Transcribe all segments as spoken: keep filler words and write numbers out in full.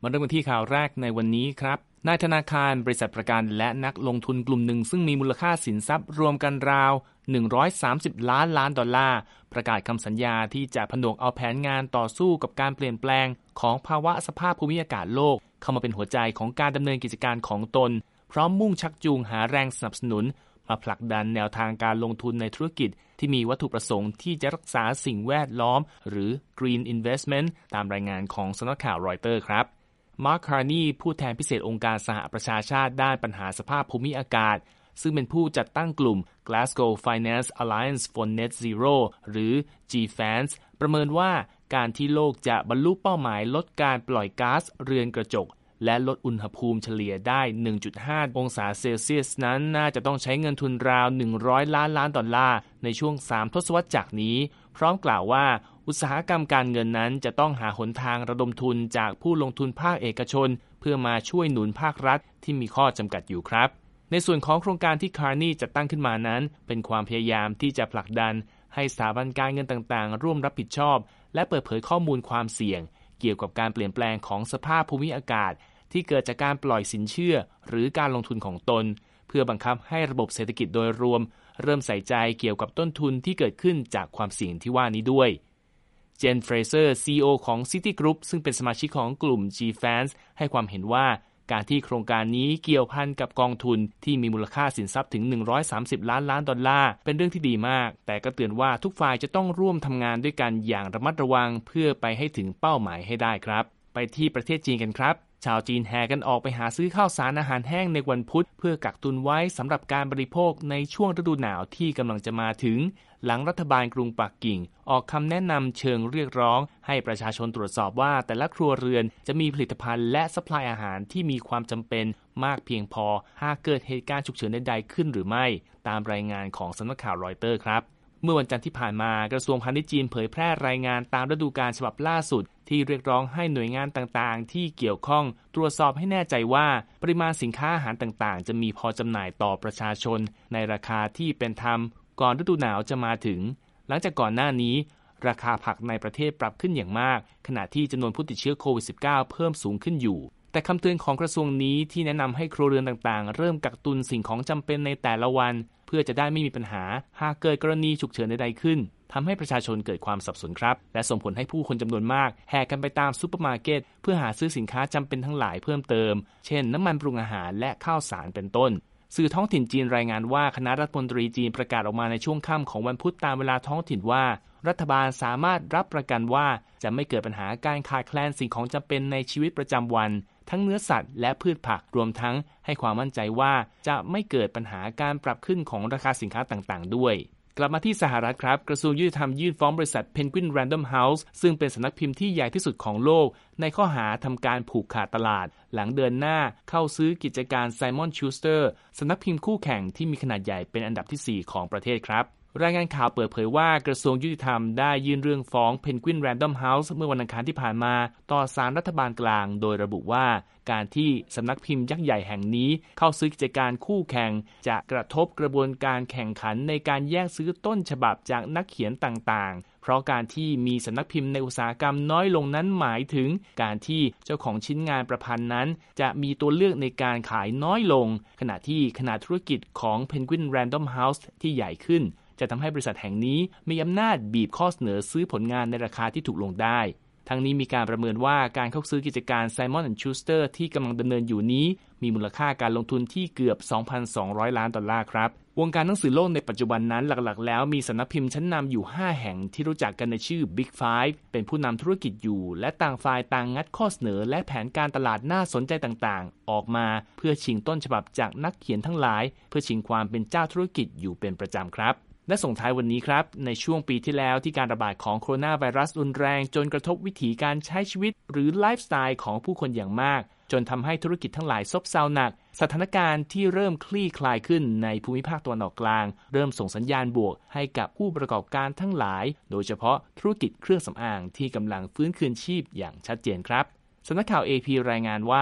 มาเริ่มกันที่ข่าวแรกในวันนี้ครับนายธนาคารบริษัทประกันและนักลงทุนกลุ่มหนึ่งซึ่งมีมูลค่าสินทรัพย์รวมกันราวหนึ่งร้อยสามสิบล้านล้านดอลลาร์ประกาศคำสัญญาที่จะผนวกเอาแผนงานต่อสู้กับการเปลี่ยนแปลงของภาวะสภาพภูมิอากาศโลกเข้ามาเป็นหัวใจของการดำเนินกิจการของตนพร้อมมุ่งชักจูงหาแรงสนับสนุนมาผลักดันแนวทางการลงทุนในธุรกิจที่มีวัตถุประสงค์ที่จะรักษาสิ่งแวดล้อมหรือ Green Investment ตามรายงานของสำนักข่าวรอยเตอร์ครับมาร์ค คาร์นีผู้แทนพิเศษองค์การสหประชาชาติด้านปัญหาสภาพภูมิอากาศซึ่งเป็นผู้จัดตั้งกลุ่ม Glasgow Finance Alliance for Net Zero หรือ จี แฟน ประเมินว่าการที่โลกจะบรรลุเป้าหมายลดการปล่อยก๊าซเรือนกระจกและลดอุณหภูมิเฉลี่ยได้ หนึ่งจุดห้า องศาเซลเซียสนั้นน่าจะต้องใช้เงินทุนราวหนึ่งร้อยล้านล้านดอลลาร์ในช่วงสามทศวรรษจากนี้พร้อมกล่าวว่าอุตสาหกรรมการเงินนั้นจะต้องหาหนทางระดมทุนจากผู้ลงทุนภาคเอกชนเพื่อมาช่วยหนุนภาครัฐที่มีข้อจำกัดอยู่ครับในส่วนของโครงการที่คาร์นีจัดตั้งขึ้นมานั้นเป็นความพยายามที่จะผลักดันให้สถาบันการเงินต่างๆร่วมรับผิดชอบและเปิดเผยข้อมูลความเสี่ยงเกี่ยวกับการเปลี่ยนแปลงของสภาพภูมิอากาศที่เกิดจากการปล่อยสินเชื่อหรือการลงทุนของตนเพื่อบังคับให้ระบบเศรษฐกิจโดยรวมเริ่มใส่ใจเกี่ยวกับต้นทุนที่เกิดขึ้นจากความเสี่ยงที่ว่านี้ด้วยเจน เฟรเซอร์ ซี อี โอ ของ Citigroup ซึ่งเป็นสมาชิกของกลุ่ม จี แฟน ให้ความเห็นว่าการที่โครงการนี้เกี่ยวพันกับกองทุนที่มีมูลค่าสินทรัพย์ถึงหนึ่งร้อยสามสิบล้านล้านดอลลาร์เป็นเรื่องที่ดีมากแต่ก็เตือนว่าทุกฝ่ายจะต้องร่วมทำงานด้วยกันอย่างระมัดระวังเพื่อไปให้ถึงเป้าหมายให้ได้ครับไปที่ประเทศจีนกันครับชาวจีนแห่กันออกไปหาซื้อข้าวสารอาหารแห้งในวันพุธเพื่อกักตุนไว้สำหรับการบริโภคในช่วงฤดูหนาวที่กำลังจะมาถึงหลังรัฐบาลกรุงปักกิ่งออกคำแนะนำเชิงเรียกร้องให้ประชาชนตรวจสอบว่าแต่ละครัวเรือนจะมีผลิตภัณฑ์และซัพพลายอาหารที่มีความจำเป็นมากเพียงพอหากเกิดเหตุการณ์ฉุกเฉินใดๆขึ้นหรือไม่ตามรายงานของสำนักข่าวรอยเตอร์ครับเมื่อวันจันทร์ที่ผ่านมากระทรวงพาณิชย์จีนเผยแพร่รายงานตามฤดูกาลฉบับล่าสุดที่เรียกร้องให้หน่วยงานต่างๆที่เกี่ยวข้องตรวจสอบให้แน่ใจว่าปริมาณสินค้าอาหารต่างๆจะมีพอจำหน่ายต่อประชาชนในราคาที่เป็นธรรมก่อนฤดูหนาวจะมาถึงหลังจากก่อนหน้านี้ราคาผักในประเทศปรับขึ้นอย่างมากขณะที่จำนวนผู้ติดเชื้อโควิด สิบเก้า เพิ่มสูงขึ้นอยู่แต่คำเตือนของกระทรวงนี้ที่แนะนำให้ครัวเรือนต่างๆเริ่มกักตุนสิ่งของจำเป็นในแต่ละวันเพื่อจะได้ไม่มีปัญหาหากเกิดกรณีฉุกเฉินใดๆขึ้นทำให้ประชาชนเกิดความสับสนครับและส่งผลให้ผู้คนจำนวนมากแห่กันไปตามซุปเปอร์มาร์เก็ตเพื่อหาซื้อสินค้าจำเป็นทั้งหลายเพิ่มเติมเช่นน้ำมันปรุงอาหารและข้าวสารเป็นต้นสื่อท้องถิ่นจีนรายงานว่าคณะรัฐมนตรีจีนประกาศออกมาในช่วงค่ำของวันพุธตามเวลาท้องถิ่นว่ารัฐบาลสามารถรับประกันว่าจะไม่เกิดปัญหาการขาดแคลนสิ่งของจำเป็นในชีวิตประจำวันทั้งเนื้อสัตว์และพืชผักรวมทั้งให้ความมั่นใจว่าจะไม่เกิดปัญหาการปรับขึ้นของราคาสินค้าต่างๆด้วยกลับมาที่สหรัฐครับกระทรวงยุติธรรมยื่นฟ้องบริษัท Penguin Random House ซึ่งเป็นสำนักพิมพ์ที่ใหญ่ที่สุดของโลกในข้อหาทำการผูกขาดตลาดหลังเดินหน้าเข้าซื้อกิจการ Simon Schuster สำนักพิมพ์คู่แข่งที่มีขนาดใหญ่เป็นอันดับที่สี่ของประเทศครับรายงานข่าวเปิดเผยว่ากระทรวงยุติธรรมได้ยื่นเรื่องฟ้อง Penguin Random House เมื่อวันอังคารที่ผ่านมาต่อศาลรัฐบาลกลางโดยระบุว่าการที่สำนักพิมพ์ยักษ์ใหญ่แห่งนี้เข้าซื้อกิจการคู่แข่งจะกระทบกระบวนการแข่งขันในการแย่งซื้อต้นฉบับจากนักเขียนต่างๆเพราะการที่มีสำนักพิมพ์ในอุตสาหกรรมน้อยลงนั้นหมายถึงการที่เจ้าของชิ้นงานประพันธ์นั้นจะมีตัวเลือกในการขายน้อยลงขณะที่ขนาดธุรกิจของ Penguin Random House ที่ใหญ่ขึ้นจะทำให้บริษัทแห่งนี้มีอำนาจบีบข้อเสนอซื้อผลงานในราคาที่ถูกลงได้ทั้งนี้มีการประเมินว่าการเข้าซื้อกิจการ Simon แอนด์ Schuster ที่กำลังดำเนินอยู่นี้มีมูลค่าการลงทุนที่เกือบ สองพันสองร้อย ล้านดอลลาร์ครับวงการหนังสือโลกในปัจจุบันนั้นหลักๆแล้วมีสำนักพิมพ์ชั้นนำอยู่ห้าแห่งที่รู้จักกันในชื่อ Big Five เป็นผู้นำธุรกิจอยู่และต่างฝ่ายต่างงัดข้อเสนอและแผนการตลาดน่าสนใจต่างๆออกมาเพื่อชิงต้นฉบับจากนักเขียนทั้งหลายเพื่อชิงความเป็นเจ้าธุรกิจอยู่เป็นประจำครับและส่งท้ายวันนี้ครับในช่วงปีที่แล้วที่การระบาดของโคโรนาไวรัสรุนแรงจนกระทบวิถีการใช้ชีวิตหรือไลฟ์สไตล์ของผู้คนอย่างมากจนทำให้ธุรกิจทั้งหลายซบเซาหนักสถานการณ์ที่เริ่มคลี่คลายขึ้นในภูมิภาคตะวันออกกลางเริ่มส่งสัญญาณบวกให้กับผู้ประกอบการทั้งหลายโดยเฉพาะธุรกิจเครื่องสำอางที่กำลังฟื้นคืนชีพอย่างชัดเจนครับสำนักข่าว เอ พี รายงานว่า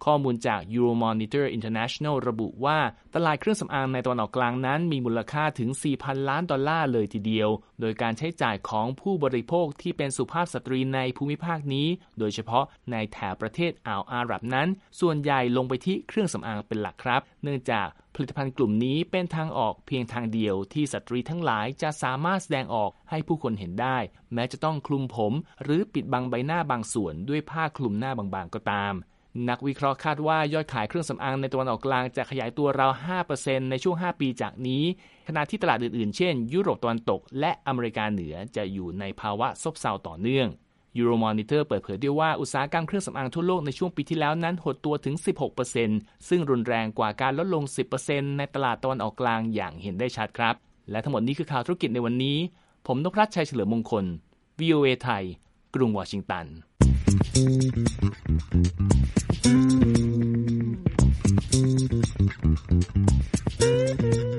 ข้อมูลจาก Euromonitor International ระบุว่าตลาดเครื่องสำอางในตะวันออกกลางนั้นมีมูลค่าถึง สี่พัน ล้านดอลลาร์เลยทีเดียวโดยการใช้จ่ายของผู้บริโภคที่เป็นสุภาพสตรีในภูมิภาคนี้โดยเฉพาะในแถบประเทศอ่าวอาหรับนั้นส่วนใหญ่ลงไปที่เครื่องสำอางเป็นหลักครับเนื่องจากผลิตภัณฑ์กลุ่มนี้เป็นทางออกเพียงทางเดียวที่สตรีทั้งหลายจะสามารถแสดงออกให้ผู้คนเห็นได้แม้จะต้องคลุมผมหรือปิดบังใบหน้าบางส่วนด้วยผ้าคลุมหน้าบางๆก็ตามนักวิเคราะห์คาดว่ายอดขายเครื่องสำอางในตะวันออกกลางจะขยายตัวราว ห้าเปอร์เซ็นต์ ในช่วงห้าปีจากนี้ขณะที่ตลาดอื่นๆเช่นยุโรปตะวันตกและอเมริกาเหนือจะอยู่ในภาวะซบเซาต่อเนื่อง Euromonitor เปิดเผยด้วยว่าอุตสาหกรรมเครื่องสำอางทั่วโลกในช่วงปีที่แล้วนั้นหดตัวถึง สิบหกเปอร์เซ็นต์ ซึ่งรุนแรงกว่าการลดลง สิบเปอร์เซ็นต์ ในตลาดตะวันออกกลางอย่างเห็นได้ชัดครับและทั้งหมดนี้คือข่าวธุรกิจในวันนี้ผมนพรัตน์ชัยเฉลิมมงคล วี โอ เอ ไทยกรุงวอชิงตันThank you.